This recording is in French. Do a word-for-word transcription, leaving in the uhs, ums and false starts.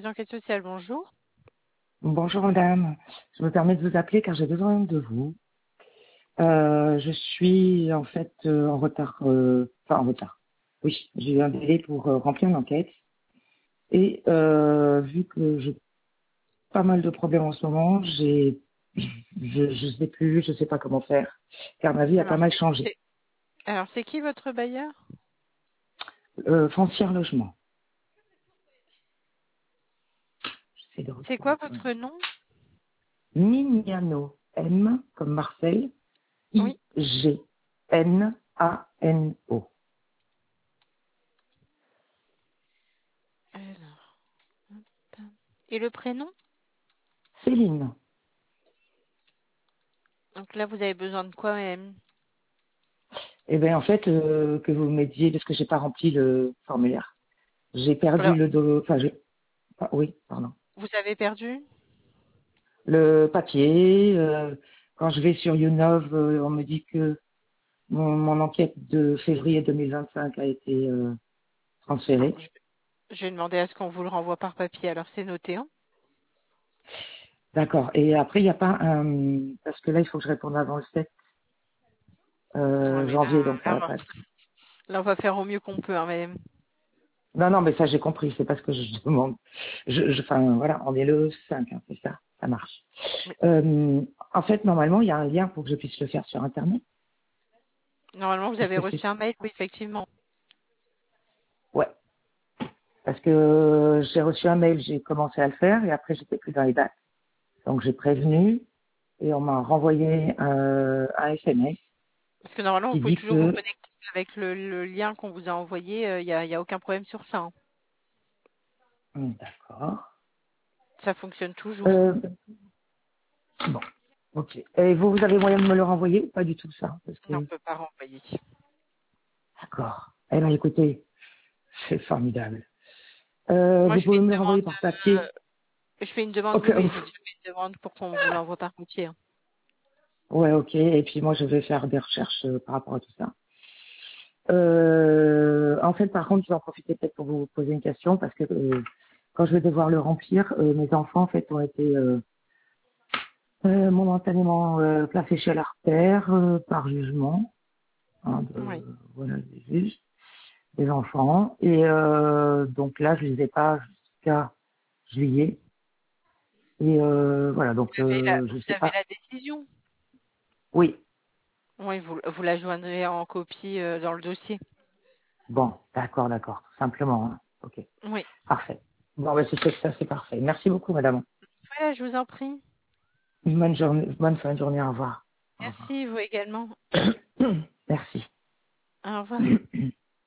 d'enquête sociale, bonjour. Bonjour madame, je me permets de vous appeler car j'ai besoin de vous. Euh, je suis en fait euh, en retard, euh, enfin en retard. Oui, j'ai eu un délai pour euh, remplir l'enquête et euh, vu que j'ai pas mal de problèmes en ce moment, j'ai, je, je sais plus, je sais pas comment faire car ma vie a pas Alors, mal c'est changé. c'est- alors, c'est qui votre bailleur? Euh, foncière logement. J'essaie de C'est quoi retrouver son nom. votre nom? Mignano, M comme Marseille, Oui. I G N A N O. Alors, hop. Et le prénom? Céline. Donc là, vous avez besoin de quoi, madame? Eh bien, en fait, euh, que vous m'aidiez, parce que j'ai pas rempli le formulaire. J'ai perdu Alors, le dos, enfin, j'ai- ah, oui, pardon. vous avez perdu? Le papier, euh, quand je vais sur YouNov, euh, on me dit que mon, mon enquête de février deux mille vingt-cinq a été euh, Alors, transférée. je, je vais demander à ce qu'on vous le renvoie par papier. Alors, c'est noté, hein? D'accord. Et après, il n'y a pas un, parce que là, il faut que je réponde avant le sept Ouais, euh, mais là, janvier, donc ça là, va on va pas être. là, on va faire au mieux qu'on peut, hein, madame. Non, non, mais ça, j'ai compris. C'est parce que je demande. Je, je, enfin, voilà, on est le cinq, hein, c'est ça. Ça marche. Mais Euh, en fait, normalement, il y a un lien pour que je puisse le faire sur Internet. normalement, vous Parce avez que c'est... reçu un mail, oui, effectivement. Ouais. Parce que j'ai reçu un mail, j'ai commencé à le faire et après, j'étais plus dans les dates. Donc, j'ai prévenu et on m'a renvoyé euh, un S M S Parce que normalement, vous qui pouvez dit toujours vous que... connecter avec le, le lien qu'on vous a envoyé. Il n'y a, y a aucun problème sur ça, hein. Hum, D'accord. Ça fonctionne toujours. Euh, bon, ok. Et vous, vous avez moyen de me le renvoyer ou pas du tout ça? Parce Non, on que... peut pas renvoyer. D'accord. Eh bien, écoutez, c'est formidable. Euh, Moi, vous je fais pouvez me le une demande. renvoyer par papier Je fais une demande, au oui, cas oui, où. je je fais une demande pour qu'on vous l'envoie par routier, hein. Ouais, ok. Et puis moi, je vais faire des recherches euh, par rapport à tout ça. Euh, en fait, par contre, je vais en profiter peut-être pour vous poser une question parce que euh, quand je vais devoir le remplir, euh, mes enfants en fait ont été euh, euh, momentanément euh, placés chez leur père euh, par jugement, hein, Oui. de, voilà, des juges, des enfants. Et euh, donc là, je les ai pas jusqu'à juillet. Et euh, voilà, donc Vous avez la, euh, je vous sais avez pas. la décision. Oui, Oui, vous, vous la joindrez en copie euh, dans le dossier. bon, d'accord, d'accord, tout simplement. Hein. Ok, Oui. parfait. Bon, ben, c'est ça, c'est parfait. Merci beaucoup, madame. Voilà, je vous en prie. Une bonne journée, bonne fin de journée. Au revoir. Au revoir. Merci, vous également. Merci. Au revoir.